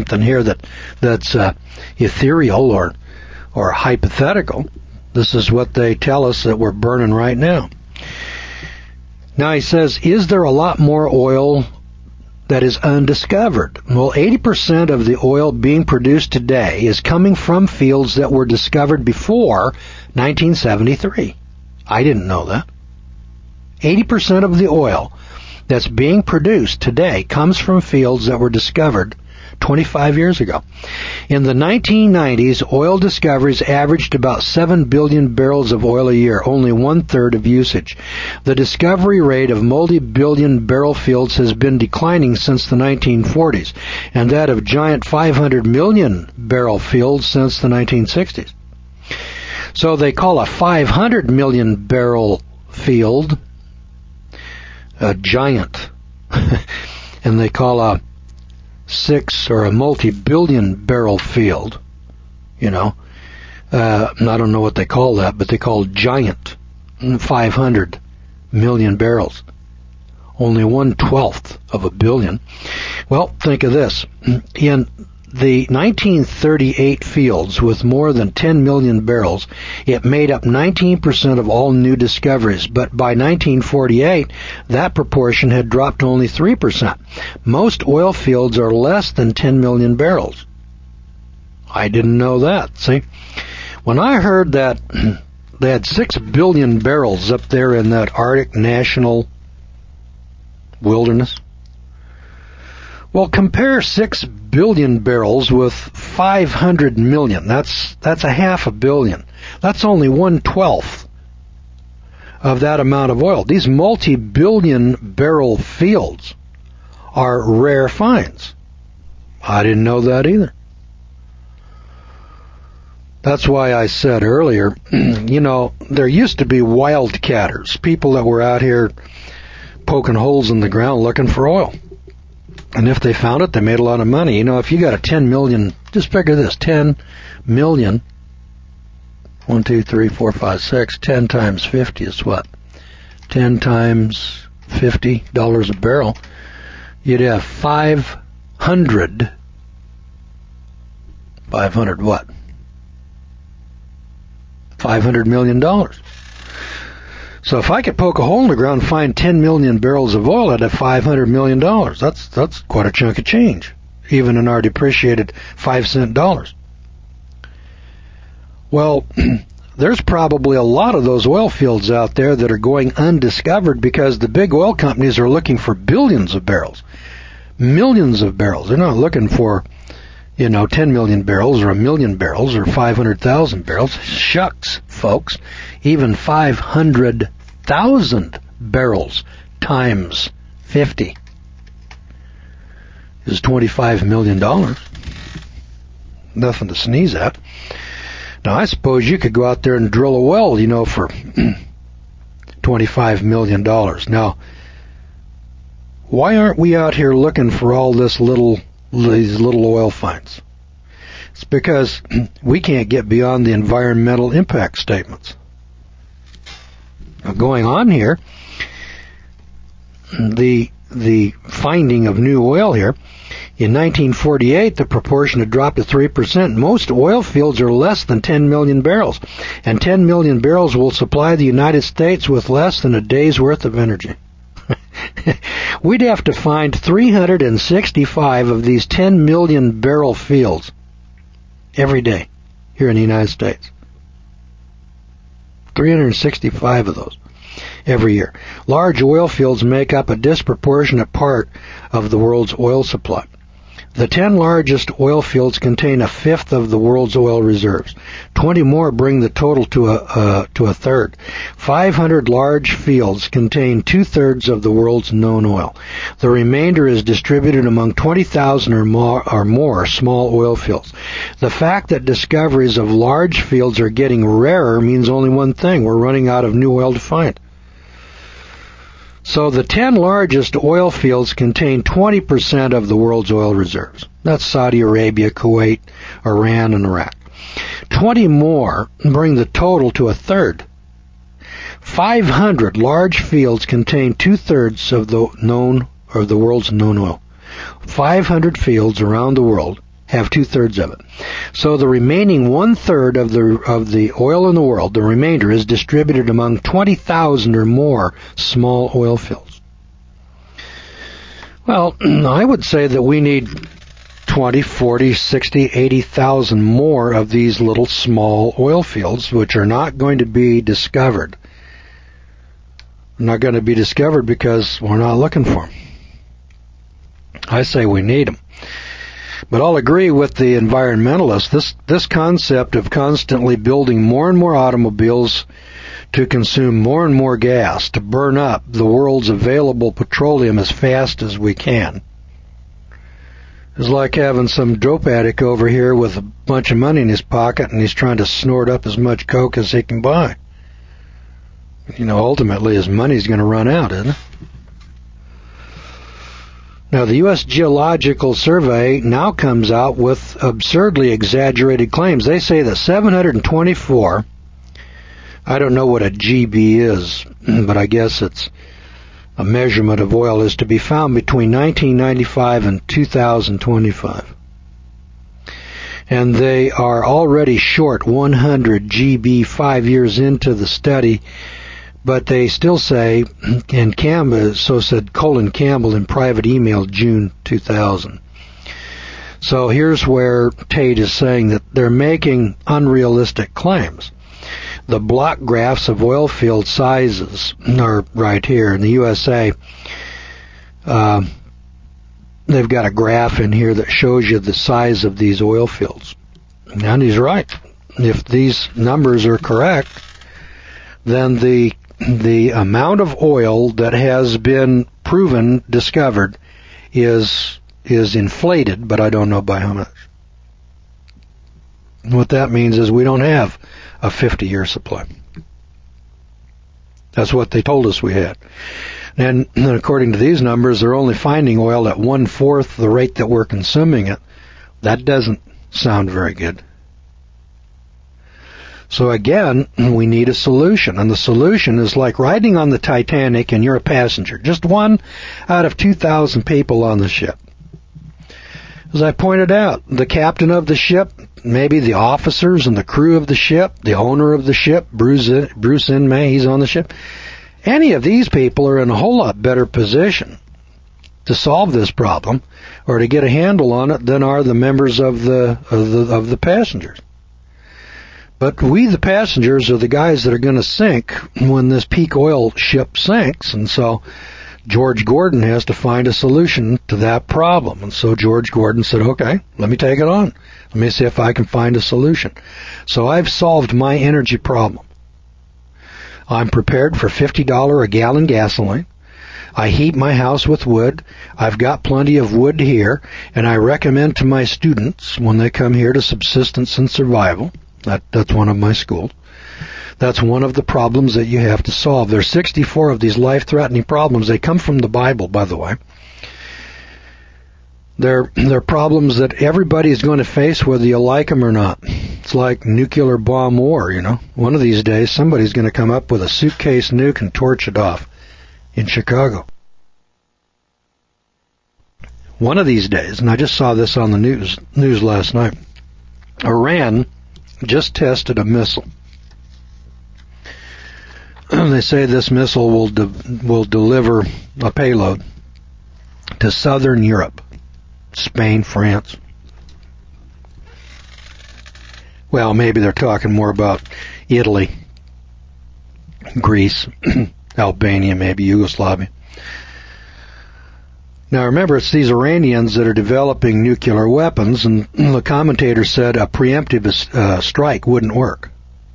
This is what they tell us that we're burning right now. Now he says, is there a lot more oil that is undiscovered? Well, eighty percent of the oil being produced today is coming from fields that were discovered before nineteen seventy-three. I didn't know that. eighty percent of the oil that's being produced today comes from fields that were discovered twenty-five years ago. In the nineteen nineties, oil discoveries averaged about seven billion barrels of oil a year, only one-third of usage. The discovery rate of multi-billion barrel fields has been declining since the nineteen forties, and that of giant five hundred million barrel fields since the nineteen sixties. So they call a five hundred million barrel field a giant, and they call a six or a multi-billion barrel field, you know, uh, I don't know what they call that, but they call giant five hundred million barrels. Only one-twelfth of a billion. Well, think of this. In the nineteen thirty-eight fields with more than ten million barrels, it made up nineteen percent of all new discoveries, but by nineteen forty-eight, that proportion had dropped to only three percent. Most oil fields are less than ten million barrels. I didn't know that, see? When I heard that they had six billion barrels up there in that Arctic National Wilderness, well, compare six billion barrels with five hundred million. That's that's a half a billion. That's only one-twelfth of that amount of oil. These multi-billion barrel fields are rare finds. I didn't know that either. That's why I said earlier, you know, there used to be wildcatters, people that were out here poking holes in the ground looking for oil. And if they found it, they made a lot of money. You know, if you got a ten million, just figure this, ten million, one, two, three, four, five, six, ten times fifty is what? ten times fifty dollars a barrel. You'd have five hundred, five hundred what? five hundred million dollars. So if I could poke a hole in the ground and find ten million barrels of oil, I'd have five hundred million dollars. That's that's quite a chunk of change, even in our depreciated five cent dollars. Well, there's probably a lot of those oil fields out there that are going undiscovered because the big oil companies are looking for billions of barrels, millions of barrels. They're not looking for, you know, ten million barrels or a million barrels or five hundred thousand barrels. Shucks, folks. Even five hundred thousand barrels times fifty is twenty-five million dollars. Nothing to sneeze at. Now, I suppose you could go out there and drill a well, you know, for twenty-five million dollars. Now, why aren't we out here looking for all this little, these little oil finds? It's because we can't get beyond the environmental impact statements. Now, going on here, the the finding of new oil here, in nineteen forty-eight, the proportion had dropped to three percent. Most oil fields are less than ten million barrels, and ten million barrels will supply the United States with less than a day's worth of energy. We'd have to find three hundred sixty-five of these ten million barrel fields every day here in the United States. three hundred sixty-five of those every year. Large oil fields make up a disproportionate part of the world's oil supply. The ten largest oil fields contain a fifth of the world's oil reserves. Twenty more bring the total to a uh, to a third. Five hundred large fields contain two-thirds of the world's known oil. The remainder is distributed among twenty thousand or more, or more small oil fields. The fact that discoveries of large fields are getting rarer means only one thing: we're running out of new oil to find. So the ten largest oil fields contain twenty percent of the world's oil reserves. That's Saudi Arabia, Kuwait, Iran, and Iraq. twenty more bring the total to a third. five hundred large fields contain two-thirds of the known, or the world's known oil. five hundred fields around the world have two-thirds of it. So the remaining one-third of the of the oil in the world, the remainder, is distributed among twenty thousand or more small oil fields. Well, I would say that we need twenty, forty, sixty, eighty thousand more of these little small oil fields, which are not going to be discovered. Not going to be discovered because we're not looking for them. I say we need them. But I'll agree with the environmentalists. This, this concept of constantly building more and more automobiles to consume more and more gas, to burn up the world's available petroleum as fast as we can, is like having some dope addict over here with a bunch of money in his pocket and he's trying to snort up as much coke as he can buy. You know, ultimately his money's going to run out, isn't it? Now, the U S Geological Survey now comes out with absurdly exaggerated claims. They say that seven hundred twenty-four, I don't know what a G B is, but I guess it's a measurement of oil, is to be found between nineteen ninety-five and two thousand twenty-five. And they are already short one hundred G B five years into the study. But they still say, and Campbell, so said Colin Campbell in private email June two thousand. So here's where Tate is saying that they're making unrealistic claims. The block graphs of oil field sizes are right here in the U S A. Uh, they've got a graph in here that shows you the size of these oil fields. And he's right. If these numbers are correct, then the the amount of oil that has been proven, discovered, is is inflated, but I don't know by how much. What that means is we don't have a fifty-year supply. That's what they told us we had. And, and according to these numbers, they're only finding oil at one-fourth the rate that we're consuming it. That doesn't sound very good. So again, we need a solution, and the solution is like riding on the Titanic and you're a passenger, just one out of two thousand people on the ship. As I pointed out, the captain of the ship, maybe the officers and the crew of the ship, the owner of the ship, Bruce, Bruce Inmay, he's on the ship. Any of these people are in a whole lot better position to solve this problem or to get a handle on it than are the members of the of the, of the passengers. But we, the passengers, are the guys that are going to sink when this peak oil ship sinks. And so George Gordon has to find a solution to that problem. And so George Gordon said, okay, let me take it on. Let me see if I can find a solution. So I've solved my energy problem. I'm prepared for fifty dollars a gallon gasoline. I heat my house with wood. I've got plenty of wood here. And I recommend to my students when they come here to Subsistence and Survival, That, that's one of my schools. That's one of the problems that you have to solve. There's sixty-four of these life-threatening problems. They come from the Bible, by the way. They're, they're problems that everybody is going to face whether you like them or not. It's like nuclear bomb war, you know. One of these days, somebody's going to come up with a suitcase nuke and torch it off in Chicago. One of these days, and I just saw this on the news, news last night, Iran just tested a missile. They say this missile will de- will deliver a payload to southern Europe, Spain, France. Well, maybe they're talking more about Italy, Greece, Albania, maybe Yugoslavia. Now remember, it's these Iranians that are developing nuclear weapons, and the commentator said a preemptive uh, strike wouldn't work.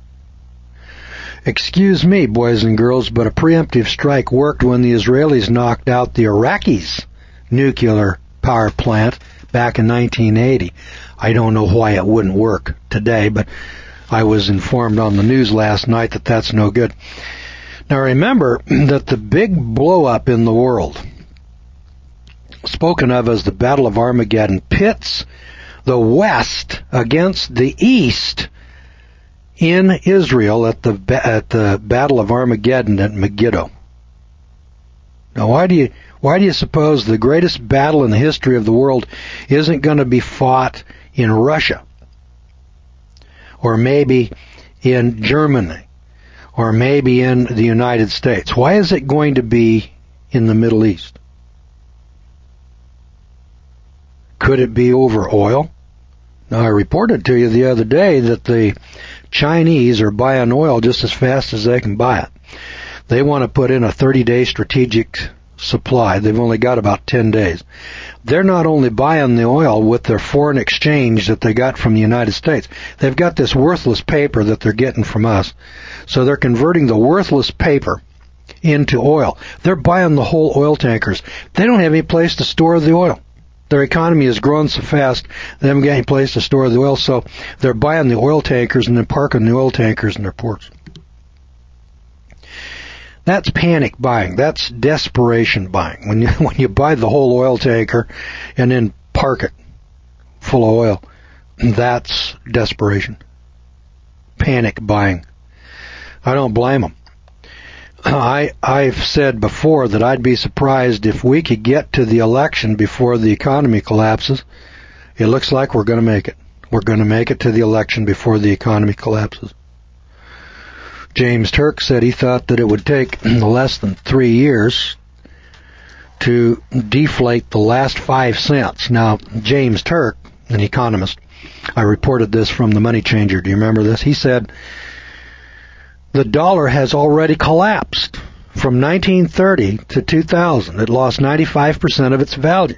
Excuse me, boys and girls, but a preemptive strike worked when the Israelis knocked out the Iraqis' nuclear power plant back in nineteen eighty. I don't know why it wouldn't work today, but I was informed on the news last night that that's no good. Now remember that the big blow-up in the world, spoken of as the Battle of Armageddon, pits the West against the East in Israel at the at the Battle of Armageddon at Megiddo. Now, why do you why do you suppose the greatest battle in the history of the world isn't going to be fought in Russia, or maybe in Germany, or maybe in the United States? Why is it going to be in the Middle East? Could it be over oil? Now, I reported to you the other day that the Chinese are buying oil just as fast as they can buy it. They want to put in a thirty-day strategic supply. They've only got about ten days. They're not only buying the oil with their foreign exchange that they got from the United States. They've got this worthless paper that they're getting from us. So they're converting the worthless paper into oil. They're buying the whole oil tankers. They don't have any place to store the oil. Their economy has grown so fast, they haven't got any place to store the oil, so they're buying the oil tankers and then parking the oil tankers in their ports. That's panic buying. That's desperation buying. When you when you buy the whole oil tanker and then park it full of oil, that's desperation. Panic buying. I don't blame them. I, I've said before that I'd be surprised if we could get to the election before the economy collapses. It looks like we're going to make it. We're going to make it to the election before the economy collapses. James Turk said he thought that it would take less than three years to deflate the last five cents. Now, James Turk, an economist, I reported this from the Money Changer. Do you remember this? He said the dollar has already collapsed from nineteen thirty to two thousand. It lost ninety-five percent of its value.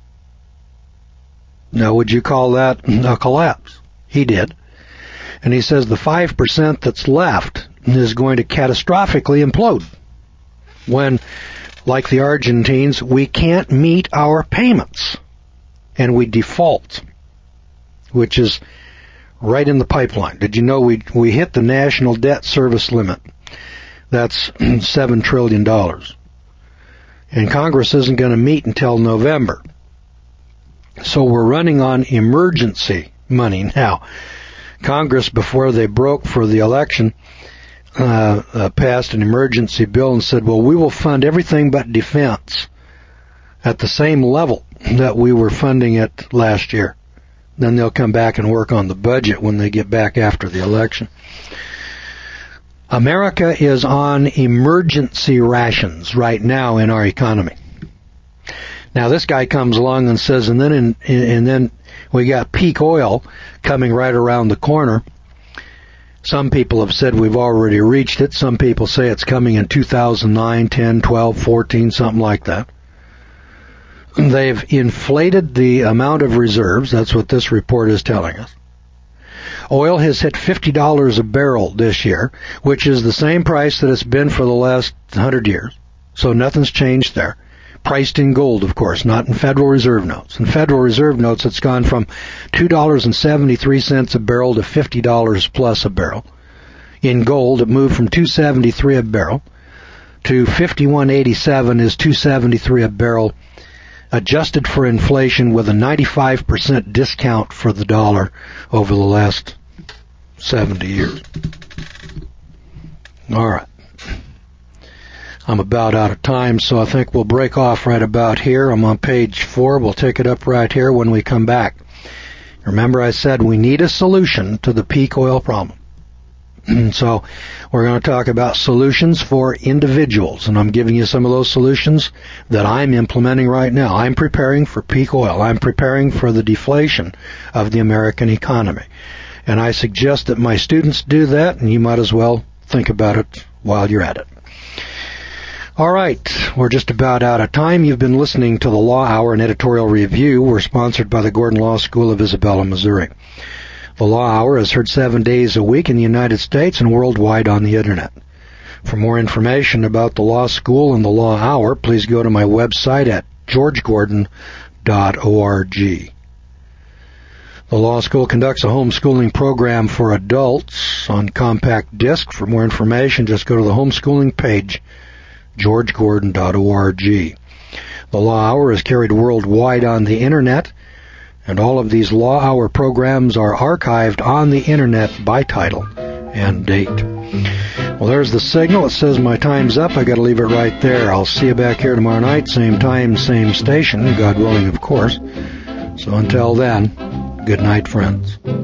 Now, would you call that a collapse? He did. And he says the five percent that's left is going to catastrophically implode when, like the Argentines, we can't meet our payments and we default, which is right in the pipeline. Did you know we we hit the national debt service limit? That's seven trillion dollars. And Congress isn't going to meet until November. So we're running on emergency money now. Congress, before they broke for the election, uh, uh, passed an emergency bill and said, well, we will fund everything but defense at the same level that we were funding it last year. Then they'll come back and work on the budget when they get back after the election. America is on emergency rations right now in our economy. Now this guy comes along and says, and then in, and then we got peak oil coming right around the corner. Some people have said we've already reached it. Some people say it's coming in two thousand nine, ten, twelve, fourteen, something like that. They've inflated the amount of reserves. That's what this report is telling us. Oil has hit fifty dollars a barrel this year, which is the same price that it's been for the last one hundred years. So nothing's changed there. Priced in gold, of course, not in Federal Reserve notes. In Federal Reserve notes, it's gone from two dollars and seventy-three cents a barrel to fifty dollars plus a barrel. In gold, it moved from two dollars and seventy-three cents a barrel to fifty-one eighty-seven is two dollars and seventy-three cents a barrel, adjusted for inflation with a ninety-five percent discount for the dollar over the last seventy years. All right. I'm about out of time, so I think we'll break off right about here. I'm on page four. We'll take it up right here when we come back. Remember I said we need a solution to the peak oil problem. So we're going to talk about solutions for individuals, and I'm giving you some of those solutions that I'm implementing right now. I'm preparing for peak oil. I'm preparing for the deflation of the American economy. And I suggest that my students do that, and you might as well think about it while you're at it. All right, we're just about out of time. You've been listening to the Law Hour and Editorial Review. We're sponsored by the Gordon Law School of Isabella, Missouri. The Law Hour is heard seven days a week in the United States and worldwide on the Internet. For more information about the Law School and the Law Hour, please go to my website at george gordon dot org. The Law School conducts a homeschooling program for adults on compact disc. For more information, just go to the homeschooling page, george gordon dot org. The Law Hour is carried worldwide on the Internet, and all of these Law Hour programs are archived on the Internet by title and date. Well, there's the signal. It says my time's up. I got to leave it right there. I'll see you back here tomorrow night, same time, same station, God willing, of course. So until then, Good night, friends.